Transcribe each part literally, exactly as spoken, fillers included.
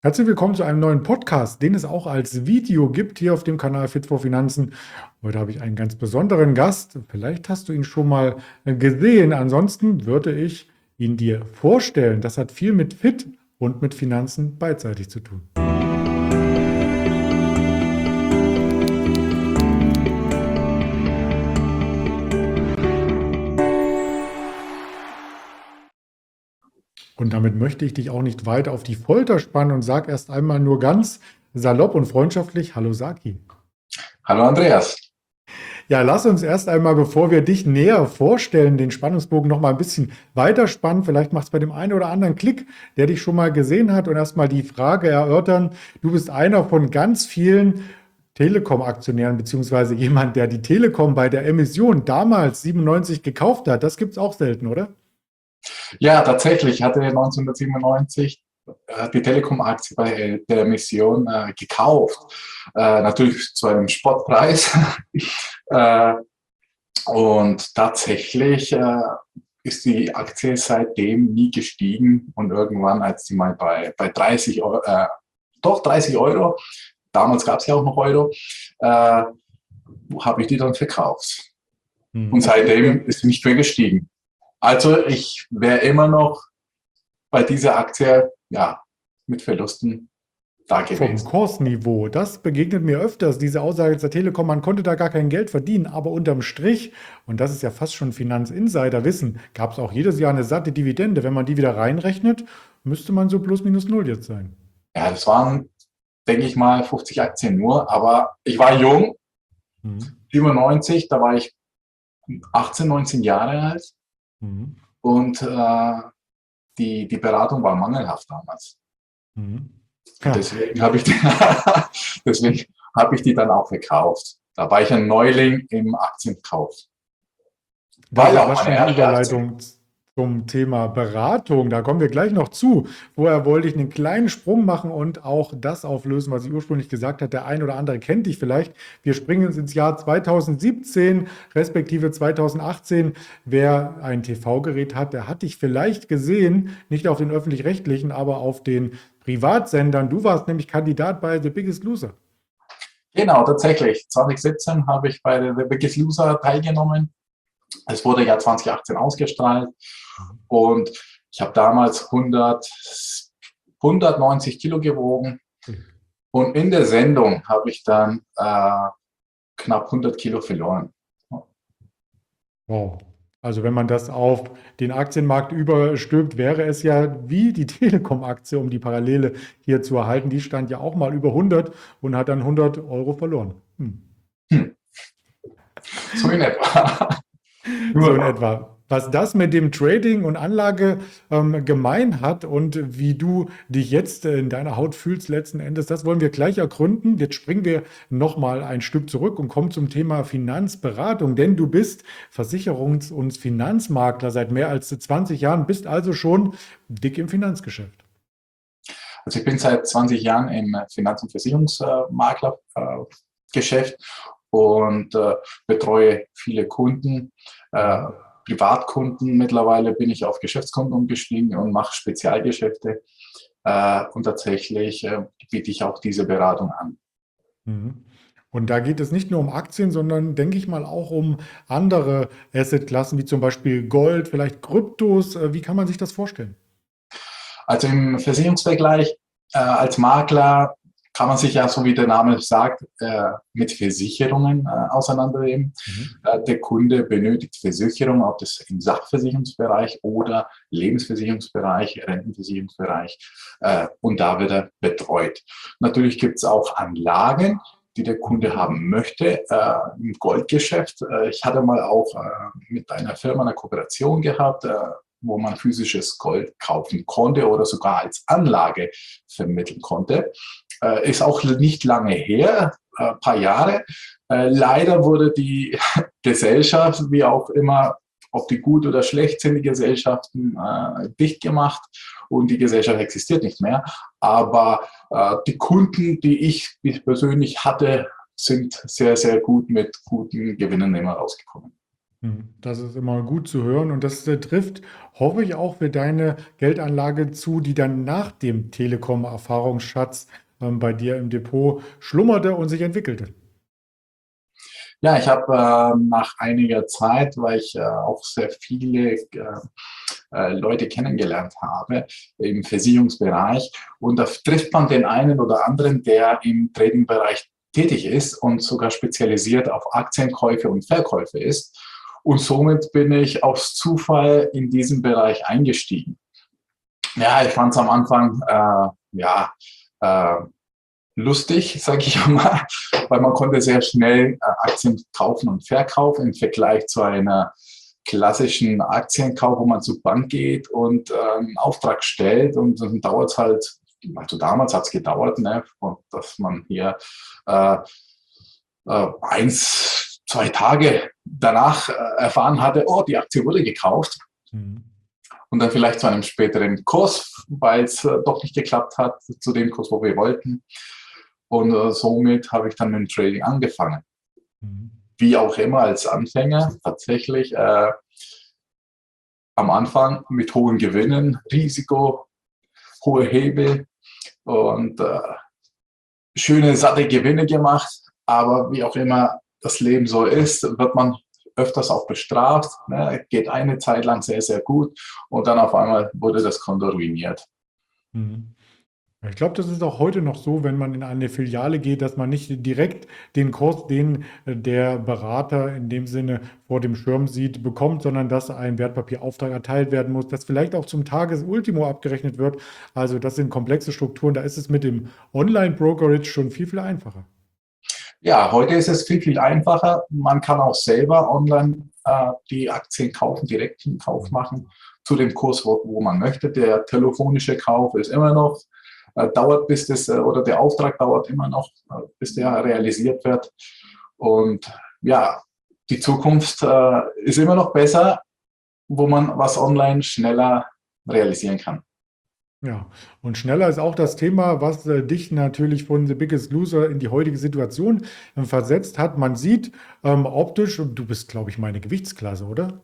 Herzlich willkommen zu einem neuen Podcast, den es auch als Video gibt hier auf dem Kanal Fit for Finanzen. Heute habe ich einen ganz besonderen Gast. Vielleicht hast du ihn schon mal gesehen. Ansonsten würde ich ihn dir vorstellen. Das hat viel mit Fit und mit Finanzen beidseitig zu tun. Und damit möchte ich dich auch nicht weiter auf die Folter spannen und sage erst einmal nur ganz salopp und freundschaftlich: Hallo Saki. Hallo Andreas. Ja, lass uns erst einmal, bevor wir dich näher vorstellen, den Spannungsbogen noch mal ein bisschen weiterspannen. Vielleicht macht es bei dem einen oder anderen Klick, der dich schon mal gesehen hat, und erst mal die Frage erörtern. Du bist einer von ganz vielen Telekom-Aktionären, beziehungsweise jemand, der die Telekom bei der Emission damals siebenundneunzig gekauft hat. Das gibt es auch selten, oder? Ja, tatsächlich hatte neunzehnhundertsiebenundneunzig äh, die Telekom-Aktie bei der Emission äh, gekauft. Äh, natürlich zu einem Spottpreis. äh, und tatsächlich äh, ist die Aktie seitdem nie gestiegen. Und irgendwann, als sie mal bei, bei dreißig Euro, äh, doch dreißig Euro, damals gab es ja auch noch Euro, äh, habe ich die dann verkauft. Hm. Und seitdem ist sie nicht mehr gestiegen. Also ich wäre immer noch bei dieser Aktie ja, mit Verlusten da gewesen. Vom Kursniveau, das begegnet mir öfters, diese Aussage der Telekom, man konnte da gar kein Geld verdienen, aber unterm Strich, und das ist ja fast schon Finanzinsider-Wissen, gab es auch jedes Jahr eine satte Dividende. Wenn man die wieder reinrechnet, müsste man so plus minus null jetzt sein. Ja, das waren, denke ich mal, fünfzig Aktien nur, aber ich war jung, mhm. siebenundneunzig, da war ich achtzehn, neunzehn Jahre alt. Mhm. Und äh, die, die Beratung war mangelhaft damals. Mhm. Ja. Deswegen habe ich, die, deswegen hab ich die dann auch verkauft. Da war ich ein Neuling im Aktienkauf. War ja auch eine Überleitung zum Thema Beratung. Da kommen wir gleich noch zu. Vorher wollte ich einen kleinen Sprung machen und auch das auflösen, was ich ursprünglich gesagt habe. Der ein oder andere kennt dich vielleicht. Wir springen ins Jahr zweitausendsiebzehn, respektive zweitausendachtzehn. Wer ein T V-Gerät hat, der hat dich vielleicht gesehen, nicht auf den öffentlich-rechtlichen, aber auf den Privatsendern. Du warst nämlich Kandidat bei The Biggest Loser. Genau, tatsächlich. zweitausendsiebzehn habe ich bei The Biggest Loser teilgenommen. Es wurde ja zweitausendachtzehn ausgestrahlt und ich habe damals hundert, hundertneunzig Kilo gewogen und in der Sendung habe ich dann äh, knapp hundert Kilo verloren. Wow. Also wenn man das auf den Aktienmarkt überstülpt, wäre es ja wie die Telekom-Aktie, um die Parallele hier zu erhalten. Die stand ja auch mal über hundert und hat dann hundert Euro verloren. Hm. Hm. So in etwa. So in etwa. Was das mit dem Trading und Anlage ähm, gemein hat und wie du dich jetzt in deiner Haut fühlst letzten Endes, das wollen wir gleich ergründen. Jetzt springen wir nochmal ein Stück zurück und kommen zum Thema Finanzberatung, denn du bist Versicherungs- und Finanzmakler seit mehr als zwanzig Jahren, bist also schon dick im Finanzgeschäft. Also ich bin seit zwanzig Jahren im Finanz- und Versicherungsmaklergeschäft und äh, betreue viele Kunden. Äh, Privatkunden. Mittlerweile bin ich auf Geschäftskunden umgestiegen und mache Spezialgeschäfte. Äh, und tatsächlich äh, biete ich auch diese Beratung an. Und da geht es nicht nur um Aktien, sondern denke ich mal auch um andere Assetklassen, wie zum Beispiel Gold, vielleicht Kryptos. Wie kann man sich das vorstellen? Also im Versicherungsvergleich äh, als Makler kann man sich ja, so wie der Name sagt, äh, mit Versicherungen äh, auseinandernehmen. Mhm. Äh, der Kunde benötigt Versicherung, ob das im Sachversicherungsbereich oder Lebensversicherungsbereich, Rentenversicherungsbereich, äh, und da wird er betreut. Natürlich gibt es auch Anlagen, die der Kunde haben möchte, äh, im Goldgeschäft. Äh, ich hatte mal auch äh, mit einer Firma eine Kooperation gehabt, äh, wo man physisches Gold kaufen konnte oder sogar als Anlage vermitteln konnte. Äh, ist auch nicht lange her, ein äh, paar Jahre. Äh, leider wurde die Gesellschaft, wie auch immer, ob die gut oder schlecht sind, die Gesellschaften äh, dicht gemacht und die Gesellschaft existiert nicht mehr. Aber äh, die Kunden, die ich persönlich hatte, sind sehr, sehr gut mit guten Gewinnen immer rausgekommen. Mhm. Das ist immer gut zu hören und das äh, trifft, hoffe ich, auch für deine Geldanlage zu, die dann nach dem Telekom-Erfahrungsschatz ähm, bei dir im Depot schlummerte und sich entwickelte. Ja, ich habe äh, nach einiger Zeit, weil ich äh, auch sehr viele äh, äh, Leute kennengelernt habe im Versicherungsbereich, und da trifft man den einen oder anderen, der im Trading-Bereich tätig ist und sogar spezialisiert auf Aktienkäufe und Verkäufe ist. Und somit bin ich aus Zufall in diesen Bereich eingestiegen. Ja, ich fand es am Anfang äh, ja äh, lustig, sage ich mal, weil man konnte sehr schnell äh, Aktien kaufen und verkaufen im Vergleich zu einer klassischen Aktienkauf, wo man zur Bank geht und äh, einen Auftrag stellt, und dann dauert es halt, also damals hat es gedauert, ne, dass man hier äh, äh, eins, zwei Tage danach äh, erfahren hatte, oh, die Aktie wurde gekauft. Mhm. Und dann vielleicht zu einem späteren Kurs, weil es äh, doch nicht geklappt hat, zu dem Kurs, wo wir wollten. Und äh, somit habe ich dann mit dem Trading angefangen. Mhm. Wie auch immer als Anfänger, tatsächlich äh, am Anfang mit hohen Gewinnen, Risiko, hohe Hebel und äh, schöne, satte Gewinne gemacht. Aber wie auch immer das Leben so ist, wird man öfters auch bestraft. Ne? Geht eine Zeit lang sehr, sehr gut und dann auf einmal wurde das Konto ruiniert. Mhm. Ich glaube, das ist auch heute noch so, wenn man in eine Filiale geht, dass man nicht direkt den Kurs, den äh, der Berater in dem Sinne vor dem Schirm sieht, bekommt, sondern dass ein Wertpapierauftrag erteilt werden muss, das vielleicht auch zum Tagesultimo abgerechnet wird. Also das sind komplexe Strukturen. Da ist es mit dem Online-Brokerage schon viel, viel einfacher. Ja, heute ist es viel, viel einfacher. Man kann auch selber online äh, die Aktien kaufen, direkt einen Kauf machen zu dem Kurs, wo, wo man möchte. Der telefonische Kauf ist immer noch, äh, dauert bis das, äh, oder der Auftrag dauert immer noch, äh, bis der realisiert wird. Und ja, die Zukunft äh, ist immer noch besser, wo man was online schneller realisieren kann. Ja, und schneller ist auch das Thema, was äh, dich natürlich von The Biggest Loser in die heutige Situation äh, versetzt hat. Man sieht ähm, optisch, du bist, glaube ich, meine Gewichtsklasse, oder?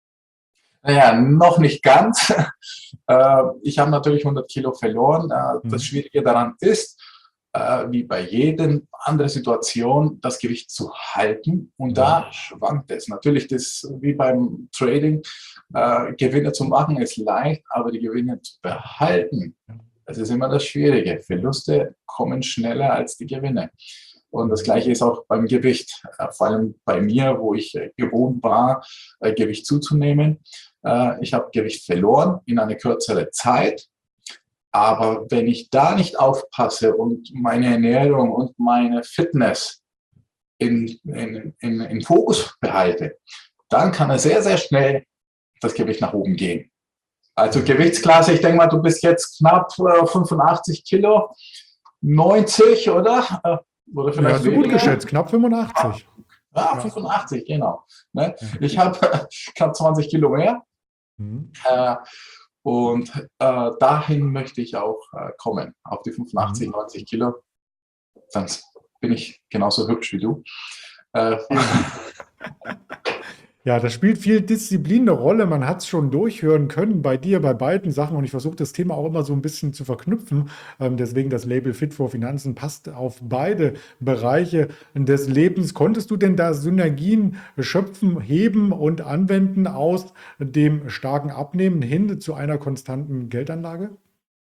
Naja, noch nicht ganz. Äh, ich habe natürlich hundert Kilo verloren. Äh, das Mhm. Schwierige daran ist, äh, wie bei jeder anderen Situation, das Gewicht zu halten. Und Mhm. da schwankt es. Natürlich, das wie beim Trading, äh, Gewinne zu machen ist leicht, aber die Gewinne zu behalten, das ist immer das Schwierige. Verluste kommen schneller als die Gewinne. Und das Gleiche ist auch beim Gewicht. Äh, vor allem bei mir, wo ich äh, gewohnt war, äh, Gewicht zuzunehmen. Äh, ich habe Gewicht verloren in eine kürzere Zeit. Aber wenn ich da nicht aufpasse und meine Ernährung und meine Fitness in, in, in, in Fokus behalte, dann kann es sehr, sehr schnell das Gewicht nach oben gehen. Also Gewichtsklasse, ich denke mal, du bist jetzt knapp äh, fünfundachtzig Kilo, neunzig, oder? Äh, oder Ja, vielleicht hast du gut weniger. geschätzt, knapp fünfundachtzig. Ah, Ja. fünfundachtzig, genau. Ne? Ja. Ich habe knapp zwanzig Kilo mehr. Mhm. Äh, und äh, dahin möchte ich auch äh, kommen, auf die fünfundachtzig, Mhm. neunzig Kilo. Dann bin ich genauso hübsch wie du. Äh, Ja, das spielt viel Disziplin eine Rolle. Man hat es schon durchhören können bei dir, bei beiden Sachen. Und ich versuche das Thema auch immer so ein bisschen zu verknüpfen. Ähm, deswegen das Label Fit for Finanzen passt auf beide Bereiche des Lebens. Konntest du denn da Synergien schöpfen, heben und anwenden aus dem starken Abnehmen hin zu einer konstanten Geldanlage?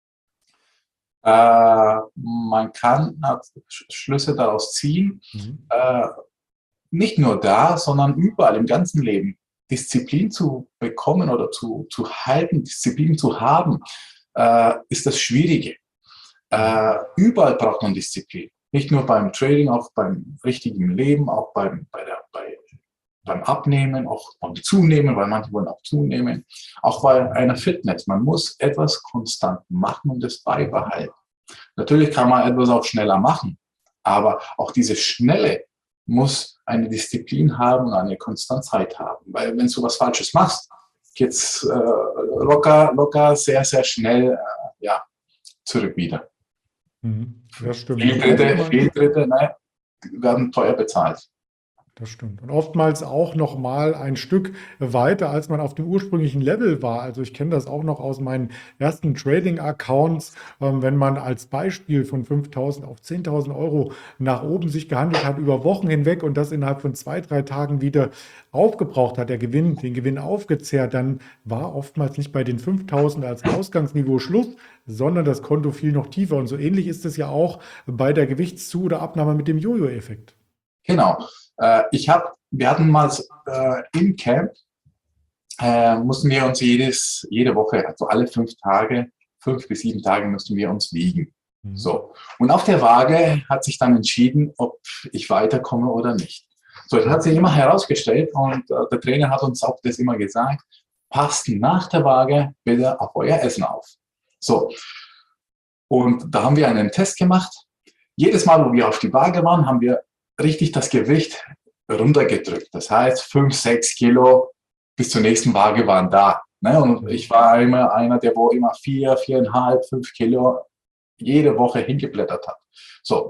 äh, man kann Schlüsse daraus ziehen, Mhm. äh, nicht nur da, sondern überall im ganzen Leben. Disziplin zu bekommen oder zu, zu halten, Disziplin zu haben, äh, ist das Schwierige. Mhm. Äh, überall braucht man Disziplin. Nicht nur beim Trading, auch beim richtigen Leben, auch beim, bei der, bei, beim Abnehmen, auch beim Zunehmen, weil manche wollen auch zunehmen, auch bei einer Fitness. Man muss etwas konstant machen und es beibehalten. Natürlich kann man etwas auch schneller machen, aber auch diese Schnelle muss eine Disziplin haben und eine Konstanzheit haben. Weil wenn du was Falsches machst, geht's äh, locker, locker, sehr, sehr schnell äh, ja, zurück wieder. Mhm. Das stimmt. Das muss Fehltritte, man. Fehltritte ne, werden teuer bezahlt. Das stimmt. Und oftmals auch noch mal ein Stück weiter, als man auf dem ursprünglichen Level war. Also, ich kenne das auch noch aus meinen ersten Trading-Accounts, ähm, wenn man als Beispiel von fünftausend auf zehntausend Euro nach oben sich gehandelt hat über Wochen hinweg und das innerhalb von zwei, drei Tagen wieder aufgebraucht hat, der Gewinn den Gewinn aufgezehrt, dann war oftmals nicht bei den fünftausend als Ausgangsniveau Schluss, sondern das Konto fiel noch tiefer. Und so ähnlich ist es ja auch bei der Gewichtszu oder Abnahme mit dem Jojo-Effekt. Genau. Äh, ich hab, wir hatten mal äh, im Camp, äh, mussten wir uns jedes, jede Woche, also alle fünf Tage, fünf bis sieben Tage mussten wir uns wiegen. Mhm. So. Und auf der Waage hat sich dann entschieden, ob ich weiterkomme oder nicht. So, das hat sich immer herausgestellt und äh, der Trainer hat uns auch das immer gesagt, passt nach der Waage bitte auf euer Essen auf. So. Und da haben wir einen Test gemacht. Jedes Mal, wo wir auf die Waage waren, haben wir richtig das Gewicht runtergedrückt. Das heißt, fünf, sechs Kilo bis zur nächsten Waage waren da. Ne? Und ich war immer einer, der wo immer vier, viereinhalb, fünf Kilo jede Woche hingeblättert hat. So.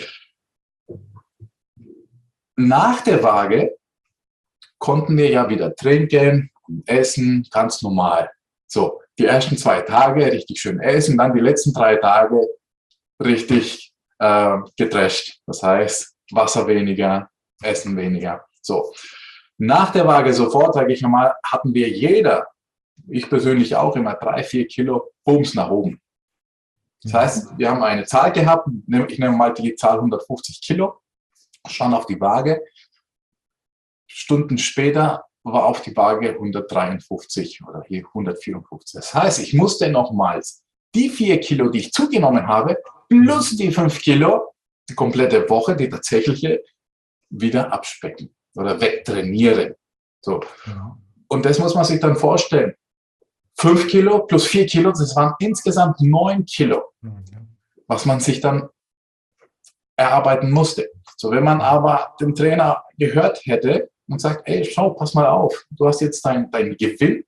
Nach der Waage konnten wir ja wieder trinken, essen, ganz normal. So, die ersten zwei Tage richtig schön essen, dann die letzten drei Tage richtig äh, getrasht. Das heißt, Wasser weniger, Essen weniger. So. Nach der Waage sofort, sage ich mal, hatten wir jeder, ich persönlich auch, immer drei, vier Kilo Bums nach oben. Das heißt, wir haben eine Zahl gehabt, ich nehme mal die Zahl hundertfünfzig Kilo, schauen auf die Waage. Stunden später war auf die Waage hundertdreiundfünfzig oder hier hundertvierundfünfzig. Das heißt, ich musste nochmals die vier Kilo, die ich zugenommen habe, plus die fünf Kilo, die komplette Woche, die tatsächliche, wieder abspecken oder wegtrainieren. So. Ja. Und das muss man sich dann vorstellen. fünf Kilo plus vier Kilo, das waren insgesamt neun Kilo, Ja. was man sich dann erarbeiten musste. So, wenn man aber den Trainer gehört hätte und sagt, ey, schau, pass mal auf, du hast jetzt deinen dein Gewinn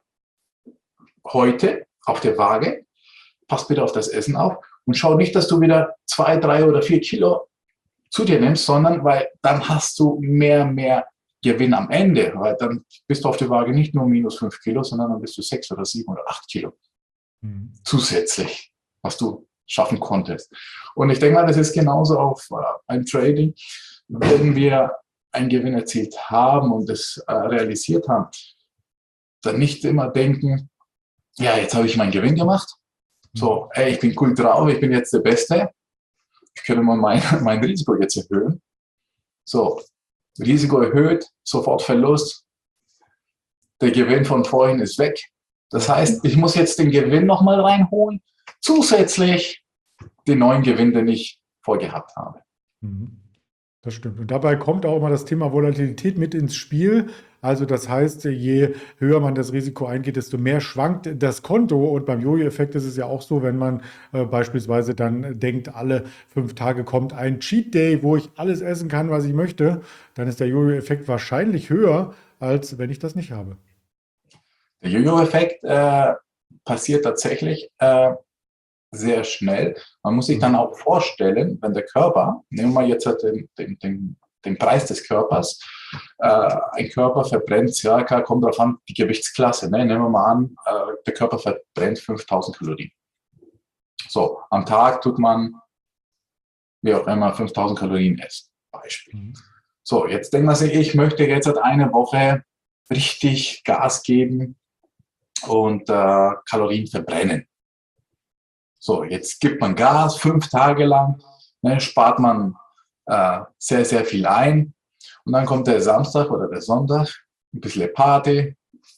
heute auf der Waage, pass bitte auf das Essen auf und schau nicht, dass du wieder zwei, drei oder vier Kilo zu dir nimmst, sondern weil dann hast du mehr, mehr Gewinn am Ende, weil dann bist du auf der Waage nicht nur minus fünf Kilo, sondern dann bist du sechs oder sieben oder acht Kilo Mhm. zusätzlich, was du schaffen konntest. Und ich denke mal, das ist genauso auf äh, ein Trading, wenn wir einen Gewinn erzielt haben und das äh, realisiert haben, dann nicht immer denken, ja, jetzt habe ich meinen Gewinn gemacht, so, ey, ich bin cool drauf, ich bin jetzt der Beste, ich könnte mal mein, mein Risiko jetzt erhöhen. So, Risiko erhöht, sofort Verlust, der Gewinn von vorhin ist weg. Das heißt, ich muss jetzt den Gewinn nochmal reinholen, zusätzlich den neuen Gewinn, den ich vorgehabt habe. Mhm. Das stimmt. Und dabei kommt auch immer das Thema Volatilität mit ins Spiel. Also das heißt, je höher man das Risiko eingeht, desto mehr schwankt das Konto. Und beim Jojo-Effekt ist es ja auch so, wenn man äh, beispielsweise dann denkt, alle fünf Tage kommt ein Cheat Day, wo ich alles essen kann, was ich möchte, dann ist der Jojo-Effekt wahrscheinlich höher, als wenn ich das nicht habe. Der Jojo-Effekt äh, passiert tatsächlich äh, sehr schnell. Man muss sich dann auch vorstellen, wenn der Körper, nehmen wir jetzt den, den, den, den Preis des Körpers, äh, ein Körper verbrennt circa, kommt darauf an, die Gewichtsklasse, ne? Nehmen wir mal an, äh, der Körper verbrennt fünftausend Kalorien. So, am Tag tut man, wie auch immer, fünftausend Kalorien essen, Beispiel. Mhm. So, jetzt denkt man sich, ich möchte jetzt eine Woche richtig Gas geben und äh, Kalorien verbrennen. So, jetzt gibt man Gas fünf Tage lang, ne, spart man äh, sehr, sehr viel ein. Und dann kommt der Samstag oder der Sonntag, ein bisschen Party.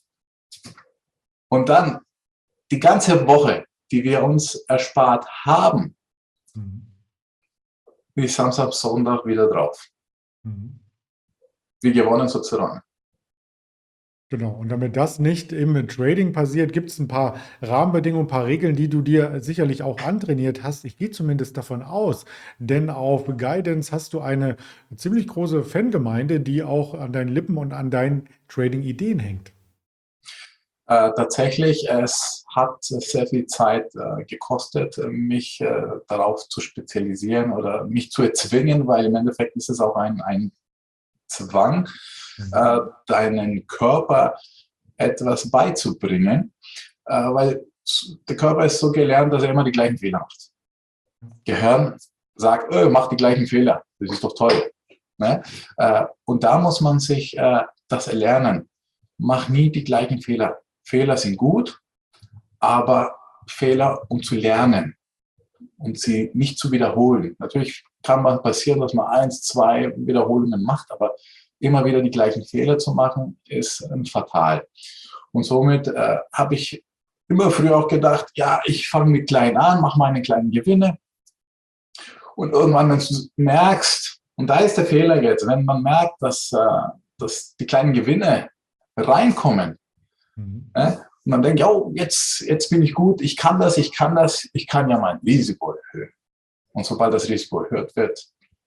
Und dann die ganze Woche, die wir uns erspart haben, Mhm. wie Samstag, Sonntag wieder drauf. Mhm. Wie gewonnen sozusagen. Genau, und damit das nicht im Trading passiert, gibt es ein paar Rahmenbedingungen, ein paar Regeln, die du dir sicherlich auch antrainiert hast. Ich gehe zumindest davon aus, denn auf Guidance hast du eine ziemlich große Fangemeinde, die auch an deinen Lippen und an deinen Trading-Ideen hängt. Äh, tatsächlich, es hat sehr viel Zeit äh, gekostet, mich äh, darauf zu spezialisieren oder mich zu erzwingen, weil im Endeffekt ist es auch ein, ein Zwang, Mhm. äh, deinen Körper etwas beizubringen, äh, weil der Körper ist so gelernt, dass er immer die gleichen Fehler macht. Gehirn sagt, öh, mach die gleichen Fehler, das ist doch toll. Ne? Äh, und da muss man sich äh, das erlernen. Mach nie die gleichen Fehler. Fehler sind gut, aber Fehler, um zu lernen und sie nicht zu wiederholen. Natürlich kann man passieren, dass man eins, zwei Wiederholungen macht, aber immer wieder die gleichen Fehler zu machen, ist äh, fatal. Und somit äh, habe ich immer früher auch gedacht, ja, ich fange mit klein an, mache meine kleinen Gewinne. Und irgendwann, wenn du merkst, und da ist der Fehler jetzt, wenn man merkt, dass, äh, dass die kleinen Gewinne reinkommen, Mhm. äh, und man denkt, ja, jetzt, jetzt bin ich gut, ich kann das, ich kann das, ich kann ja mein Risiko erhöhen. Und sobald das Risiko erhöht wird,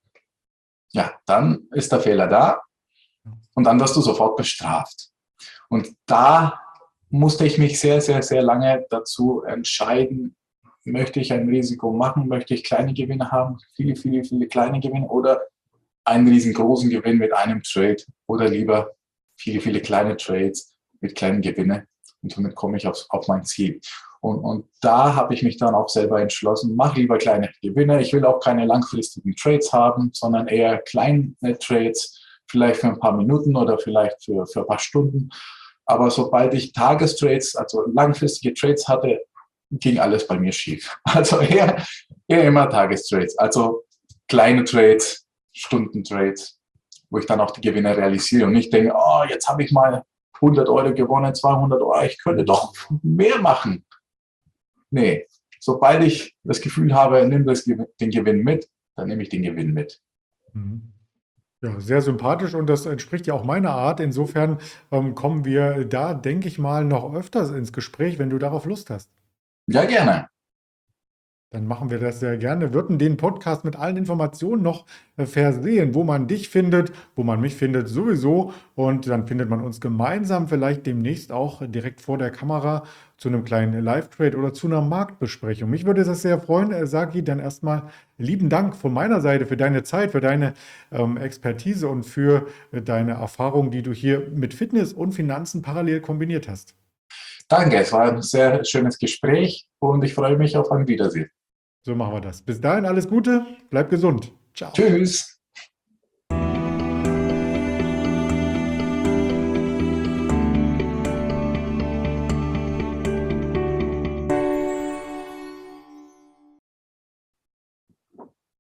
ja, dann ist der Fehler da und dann wirst du sofort bestraft. Und da musste ich mich sehr, sehr, sehr lange dazu entscheiden, möchte ich ein Risiko machen, möchte ich kleine Gewinne haben, viele, viele, viele kleine Gewinne oder einen riesengroßen Gewinn mit einem Trade oder lieber viele, viele kleine Trades mit kleinen Gewinnen und somit komme ich auf, auf mein Ziel. Und, und da habe ich mich dann auch selber entschlossen, mach lieber kleine Gewinne. Ich will auch keine langfristigen Trades haben, sondern eher kleine Trades, vielleicht für ein paar Minuten oder vielleicht für, für ein paar Stunden. Aber sobald ich Tagestrades, also langfristige Trades hatte, ging alles bei mir schief. Also eher, eher immer Tagestrades, also kleine Trades, Stundentrades, wo ich dann auch die Gewinne realisiere und nicht denke, oh, jetzt habe ich mal hundert Euro gewonnen, zweihundert Euro, ich könnte doch mehr machen. Nee, sobald ich das Gefühl habe, nimm das, den Gewinn mit, dann nehme ich den Gewinn mit. Mhm. Ja, sehr sympathisch und das entspricht ja auch meiner Art. Insofern ähm, kommen wir da, denke ich mal, noch öfters ins Gespräch, wenn du darauf Lust hast. Ja, gerne. Dann machen wir das sehr gerne. Würden den Podcast mit allen Informationen noch äh, versehen, wo man dich findet, wo man mich findet, sowieso. Und dann findet man uns gemeinsam vielleicht demnächst auch direkt vor der Kamera zu einem kleinen Live-Trade oder zu einer Marktbesprechung. Mich würde das sehr freuen, äh, Sagi. Dann erstmal lieben Dank von meiner Seite für deine Zeit, für deine ähm, Expertise und für äh, deine Erfahrung, die du hier mit Fitness und Finanzen parallel kombiniert hast. Danke, es war ein sehr schönes Gespräch und ich freue mich auf ein Wiedersehen. So machen wir das. Bis dahin alles Gute, bleib gesund. Ciao. Tschüss.